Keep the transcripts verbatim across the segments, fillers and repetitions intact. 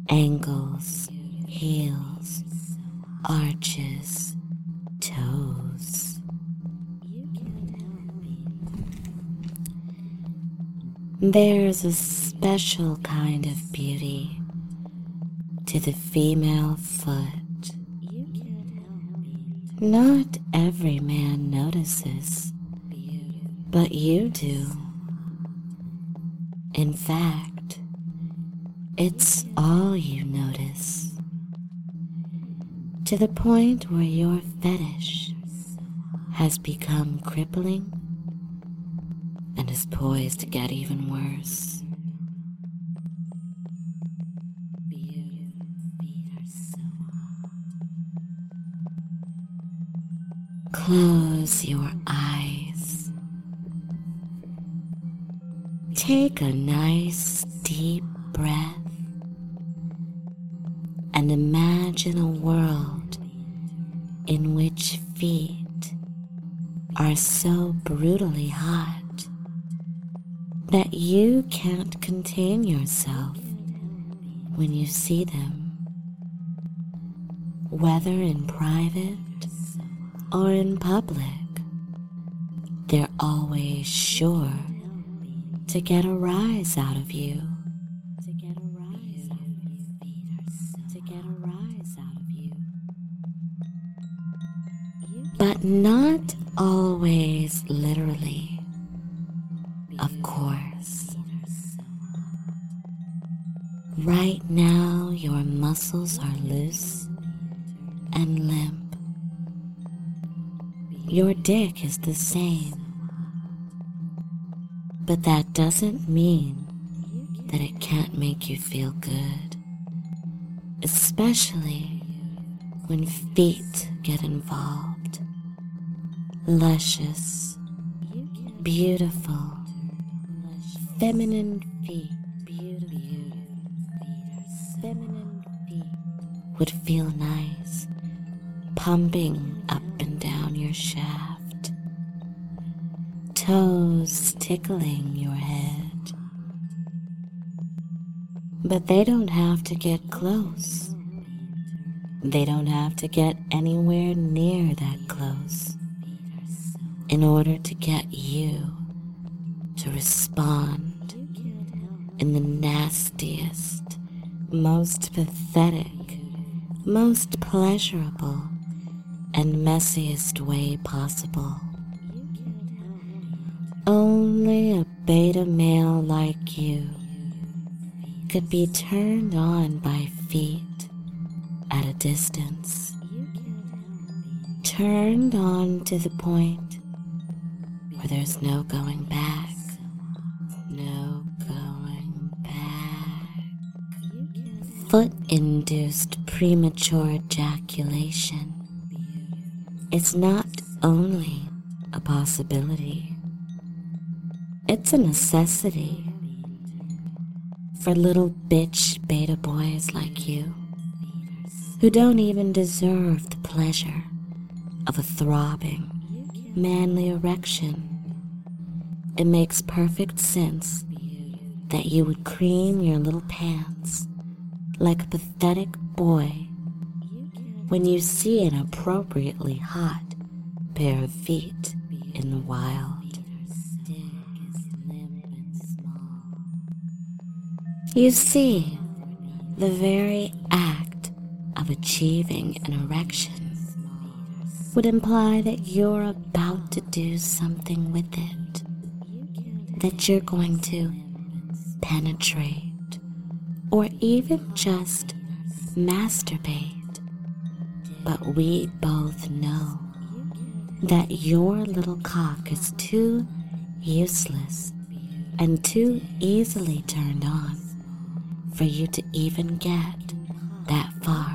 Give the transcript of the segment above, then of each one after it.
Ankles, heels, arches, toes. There's a special kind of beauty to the female foot. Not every man notices, but you do. In fact, it's all you notice, to the point where your fetish has become crippling and is poised to get even worse. Close your eyes. Take a nice deep breath and imagine a world in which feet are so brutally hot that you can't contain yourself when you see them, whether in private or in public. They're always sure to get a rise out of you. To get a rise out of you. To get a rise out of you. But not always literally, of course. Right now, your muscles are loose and limp. Your dick is the same. But that doesn't mean that it can't make you feel good, especially when feet get involved. Luscious, beautiful, feminine feet, beautiful, feminine feet would feel nice, pumping up and down your shaft, toes tickling your head. But they don't have to get close. They don't have to get anywhere near that close in order to get you to respond in the nastiest, most pathetic, most pleasurable, and messiest way possible. Only a beta male like you could be turned on by feet at a distance. Turned on to the point where there's no going back. No going back. Foot-induced premature ejaculation is not only a possibility, it's a necessity for little bitch beta boys like you who don't even deserve the pleasure of a throbbing, manly erection. It makes perfect sense that you would cream your little pants like a pathetic boy when you see an appropriately hot pair of feet in the wild. You see, the very act of achieving an erection would imply that you're about to do something with it, that you're going to penetrate or even just masturbate. But we both know that your little cock is too useless and too easily turned on for you to even get that far.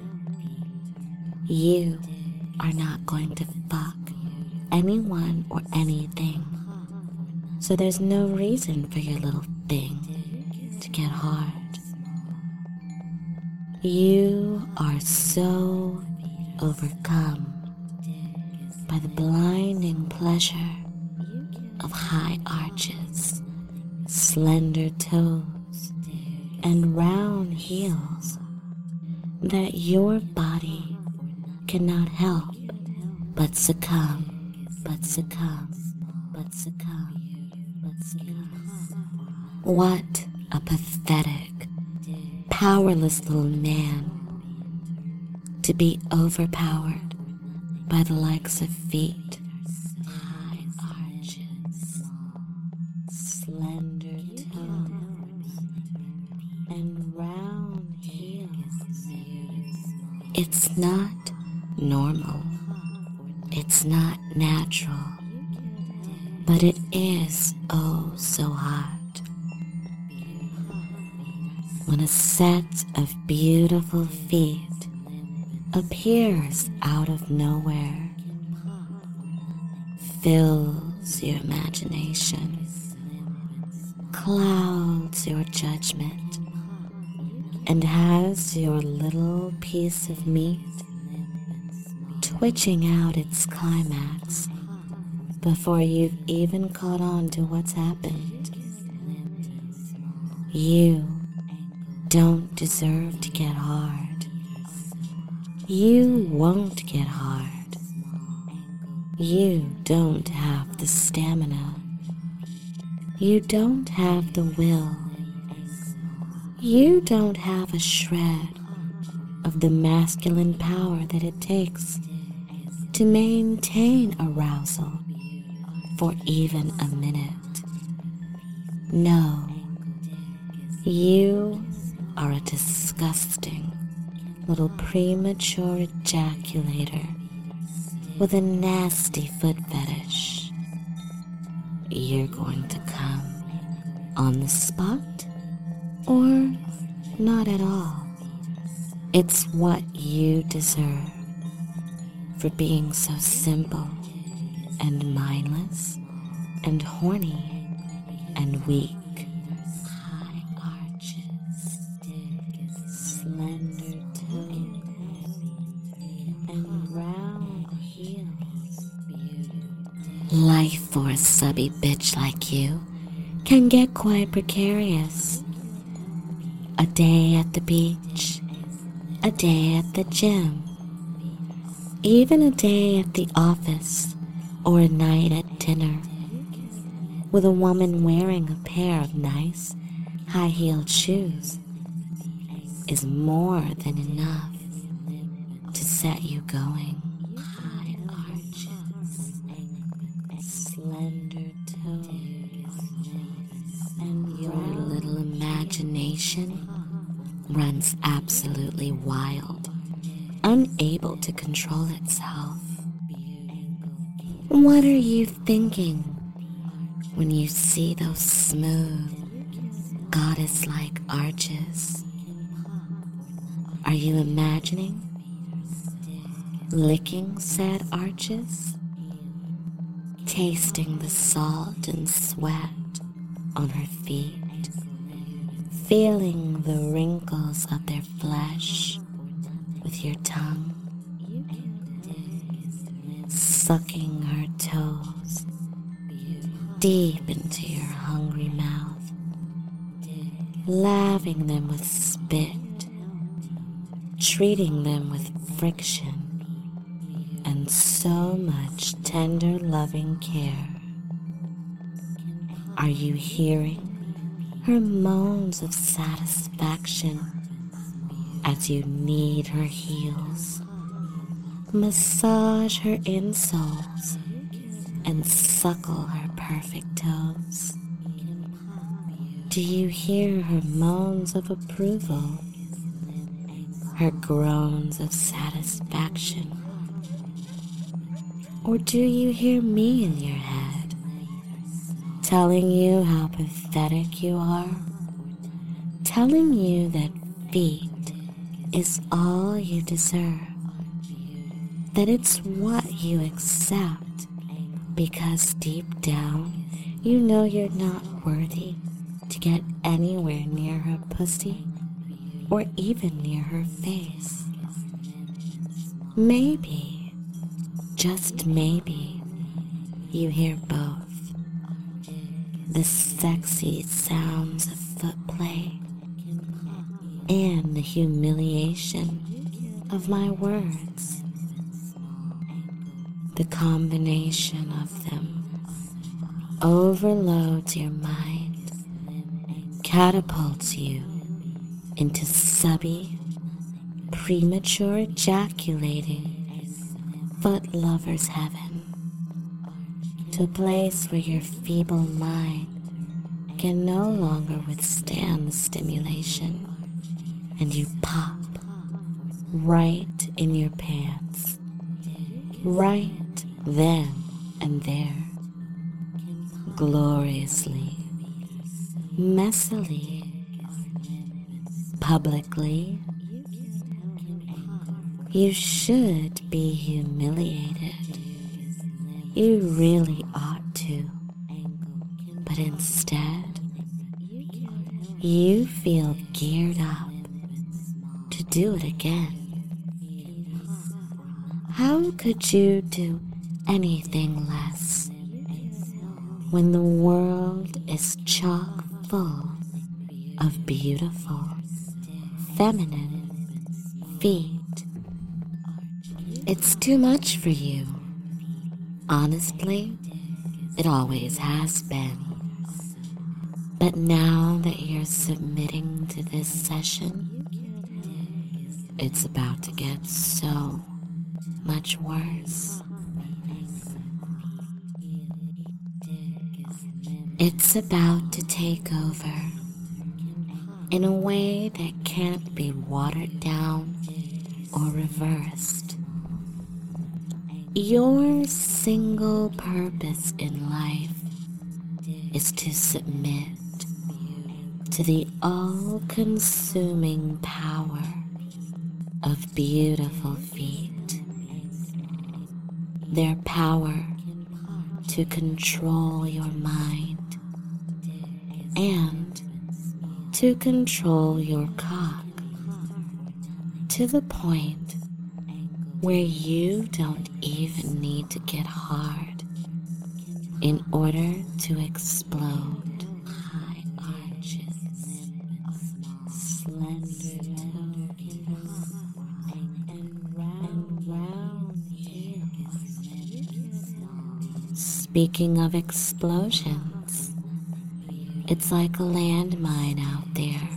You are not going to fuck anyone or anything, so there's no reason for your little thing to get hard. You are so overcome by the blinding pleasure of high arches, slender toes, and round heels that your body cannot help but succumb, but succumb, but succumb, but succumb. What a pathetic, powerless little man to be overpowered by the likes of feet, high arches, slender toes, and round heels. It's not normal. It's not natural. But it is oh so hot when a set of beautiful feet appears out of nowhere, fills your imagination, clouds your judgment, and has your little piece of meat twitching out its climax before you've even caught on to what's happened. You don't deserve to get hard. You won't get hard. You don't have the stamina. You don't have the will. You don't have a shred of the masculine power that it takes to maintain arousal for even a minute. No, you are a disgusting little premature ejaculator with a nasty foot fetish. You're going to come on the spot or not at all. It's what you deserve for being so simple and mindless and horny and weak. High arches, slender toes, and round heels. Life for a subby bitch like you can get quite precarious. A day at the beach, a day at the gym, even a day at the office or a night at dinner with a woman wearing a pair of nice high-heeled shoes is more than enough to set you going. High arches, slender toes, and your little imagination runs absolutely wild, unable to control itself. What are you thinking when you see those smooth, goddess-like arches? Are you imagining licking said arches, tasting the salt and sweat on her feet, feeling the wrinkles of their flesh with your tongue, sucking her toes deep into your hungry mouth, laving them with spit, treating them with friction and so much tender loving care? Are you hearing her moans of satisfaction as you knead her heels, massage her insoles, and suckle her perfect toes? Do you hear her moans of approval, her groans of satisfaction? Or do you hear me in your head, telling you how pathetic you are, telling you that feet is all you deserve, that it's what you accept because deep down you know you're not worthy to get anywhere near her pussy or even near her face? Maybe, just maybe, you hear both. The sexy sounds of foot play and the humiliation of my words. The combination of them overloads your mind, catapults you into subby, premature ejaculating foot lover's heaven, to a place where your feeble mind can no longer withstand the stimulation, and you pop right in your pants, right then and there, gloriously, messily, publicly. You should be humiliated. You really ought to. But instead, you feel geared up to do it again. How could you do anything less when the world is chock full of beautiful, feminine feet? It's too much for you. Honestly, it always has been. But now that you're submitting to this session, it's about to get so much worse. It's about to take over in a way that can't be watered down or reversed. Your single purpose in life is to submit to the all-consuming power of beautiful feet. Their power to control your mind and to control your cock to the point where you don't even need to get hard in order to explode. High arches, slender toes, and round, round heels. Speaking of explosions, it's like a landmine out there.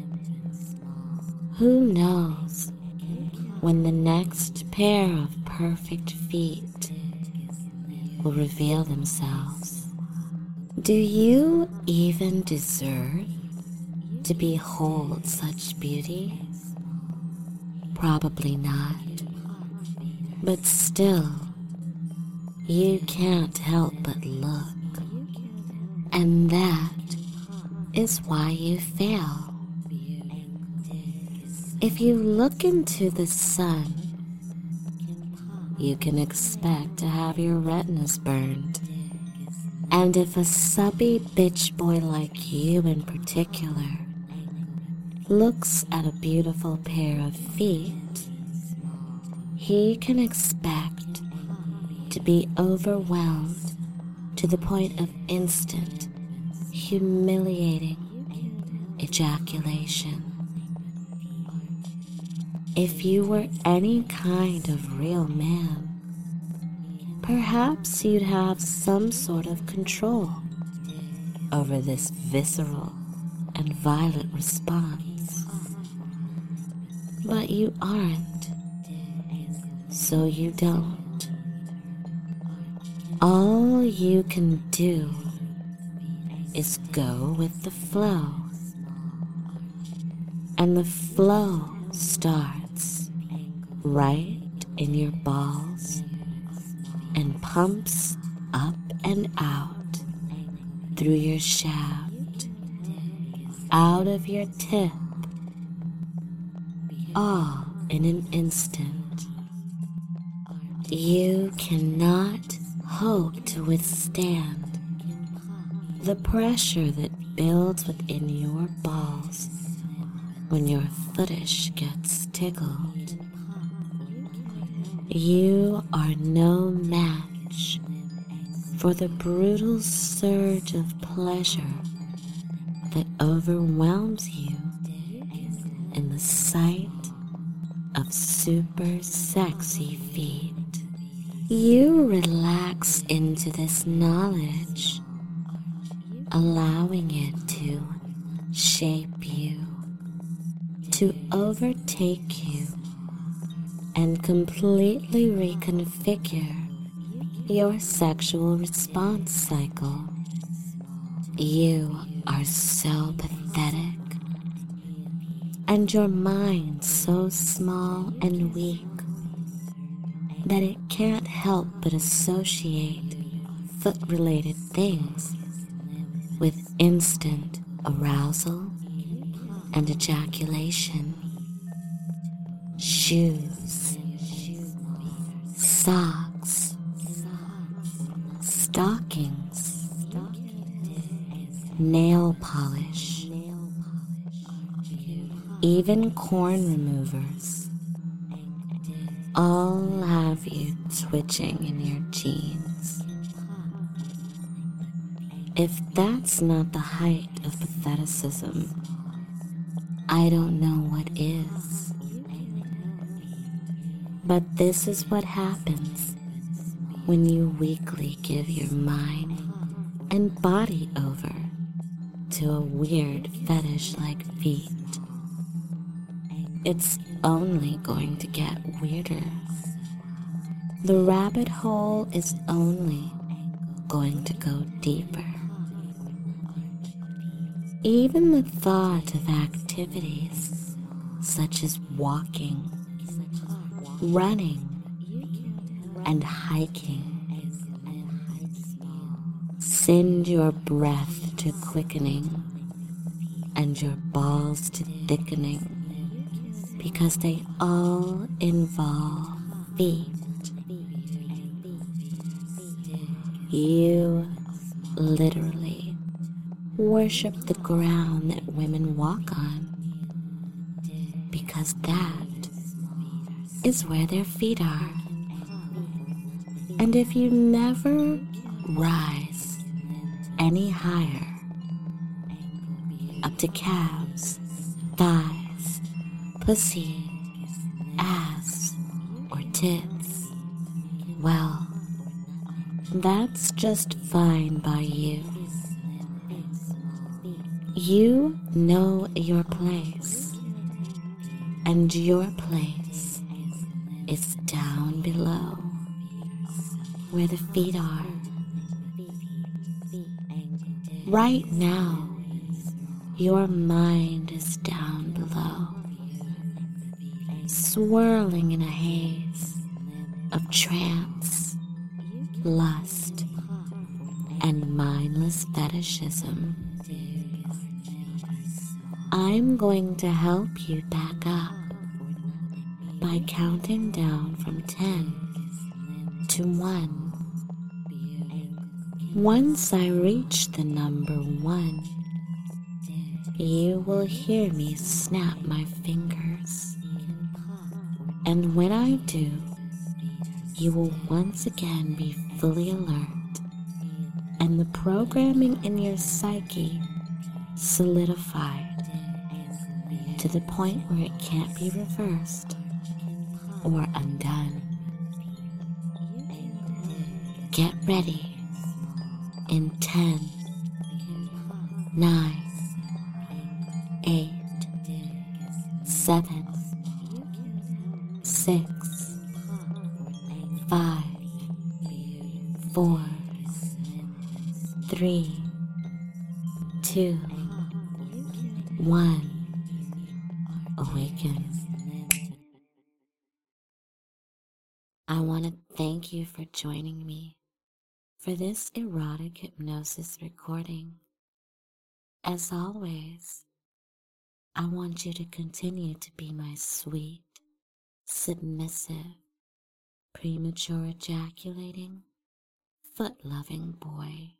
Who knows when the next pair of perfect feet will reveal themselves? Do you even deserve to behold such beauty? Probably not. But still, you can't help but look. And that is why you fail. If you look into the sun, you can expect to have your retinas burned. And if a subby bitch boy like you in particular looks at a beautiful pair of feet, he can expect to be overwhelmed to the point of instant, humiliating ejaculation. If you were any kind of real man, perhaps you'd have some sort of control over this visceral and violent response. But you aren't, so you don't. All you can do is go with the flow. And the flow starts right in your balls and pumps up and out through your shaft, out of your tip, all in an instant. You cannot hope to withstand the pressure that builds within your balls when your footish gets tickled. You are no match for the brutal surge of pleasure that overwhelms you in sight of super sexy feet. You relax into this knowledge, allowing it to shape you, to overtake you, and completely reconfigure your sexual response cycle. You are so pathetic, and your mind so small and weak that it can't help but associate foot-related things with instant arousal and ejaculation. Shoes, socks, stockings, nail polish, even corn removers, all have you twitching in your jeans. If that's not the height of patheticism, I don't know what is. But this is what happens when you weakly give your mind and body over to a weird fetish like feet. It's only going to get weirder. The rabbit hole is only going to go deeper. Even the thought of activities such as walking, running, and hiking send your breath to quickening and your balls to thickening, because they all involve feet. You literally worship the ground that women walk on, because that is where their feet are. And if you never rise any higher, up to calves, thighs, pussy, ass, or tits, well, that's just fine by you. You know your place, and your place is down below, where the feet are. Right now, your mind is down below, swirling in a haze of trance, lust, and mindless fetishism. I'm going to help you back up by counting down from ten to one. Once I reach the number one, you will hear me snap my fingers. And when I do, you will once again be fully alert, and the programming in your psyche solidified to the point where it can't be reversed or undone. Get ready in ten, nine, eight, seven, six, five, four, three, two, one. Awaken. I want to thank you for joining me for this erotic hypnosis recording. As always, I want you to continue to be my sweet, submissive, premature ejaculating, foot-loving boy.